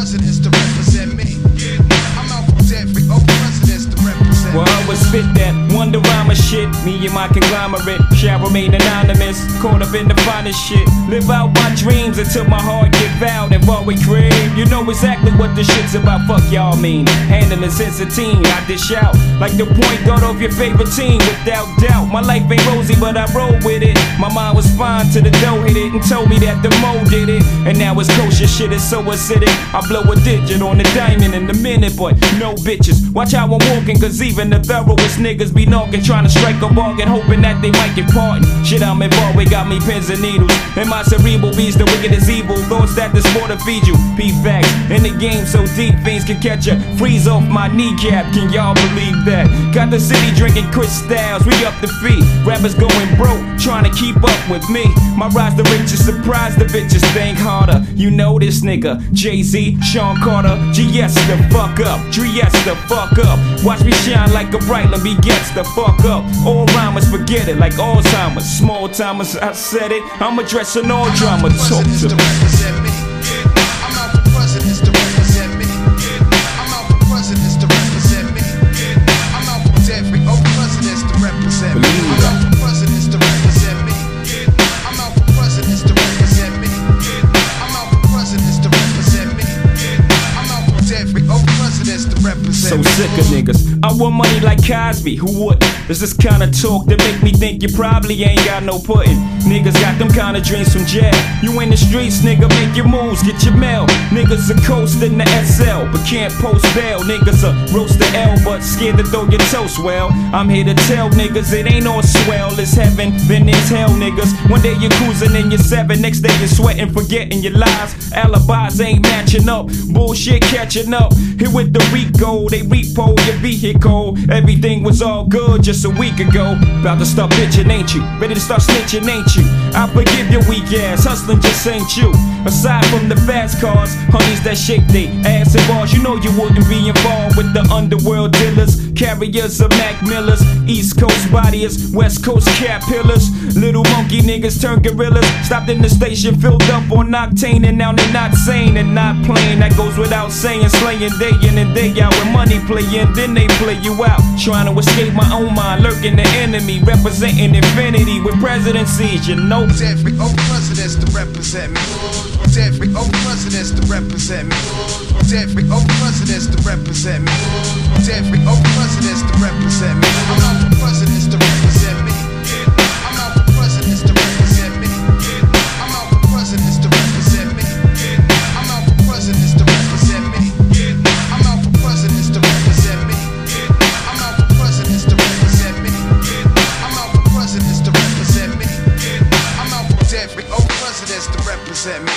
presidents to represent me. I'm out for every old presidents to represent me. Well, I would spit that Wonder Rhymer shit. Me and my conglomerate shall remain anonymous. Caught up in the finest shit. Live out my dreams until my heart give out and what we crave. You know exactly what this shit's about. Fuck y'all mean. Handling since a teen, I dish out like the point guard of your favorite team. Without doubt, my life ain't rosy, but I roll with it. My mind was fine till the dough hit it and told me that the mo did it. And now it's kosher shit, it's so acidic. I blow a digit on the diamond in a minute, but no bitches. Watch how I'm walking, cause even the thoroughest niggas be knocking, trying to strike a bargain, hoping that they might get pardoned. Shit, I'm involved with got me pins and needles. And my cerebral beast, the wicked is evil. Thoughts that the sport to feed you. P-facts in the game so deep, things can catch ya. Freeze off my kneecap, can y'all believe that? Got the city drinking Chris Styles, we up the feet. Rappers going broke, trying to keep up with me. My rise the riches, surprise the bitches, think harder. You know this nigga, Jay-Z, Sean Carter, GS the fuck up, Dries the fuck up. Watch me shine like a Brightland, begets the fuck up. All rhymers forget it like Alzheimer's. Small timers, I said it, I'm addressing all drama. Talk to me. I'm out for presidents to represent me. I'm out for presidents to represent me. I'm out for every old presidents to represent me. I'm out for presidents to represent me. I'm out for presidents to represent me. I'm out for presidents to represent me. I'm out for every old presidents to represent So me. sick of niggas. I want money like Cosby, who would? There's this kind of talk that make me think you probably ain't got no pudding. Niggas got them kind of dreams from jail. You in the streets, nigga, make your moves, get your mail. Niggas are coasting the SL, but can't post bail. Niggas are roast the L, but scared to throw your toast. Well, I'm here to tell niggas it ain't all swell. It's heaven, then it's hell, niggas. One day you're cruising in your 7, next day you're sweating, forgetting your lies. Alibis ain't matching up, bullshit catching up. Here with the Rico, they repo your vehicle. Everything was all good just a week ago. About to start bitching, ain't you? Ready to start snitching, ain't you? I forgive your weak ass, hustling just ain't you. Aside from the fast cars, honeys that shake they ass and bars, you know you wouldn't be involved with the underworld dealers, carriers of Mac Millers, East Coast bodyers, West Coast cat pillars. Little monkey niggas turn gorillas. Stopped in the station, filled up on octane, and now they not sane and not playing. That goes without saying, slaying day in and day out. When money play in, then they play you out. Trying to escape my own mind, lurking the enemy, representing infinity with presidencies, you know. Every old presidents to represent me. Every old presidents to represent me. Every old presidents to represent me. Every old presidents to represent me. I'm out for presidents to represent me. I'm out for presidents to represent me. I'm out for presidents to represent me. I'm out for presidents to represent me. I'm out for presidents to represent me. I'm out for presidents to represent me. I'm out for presidents to represent me. I'm out for every old presidents to represent me.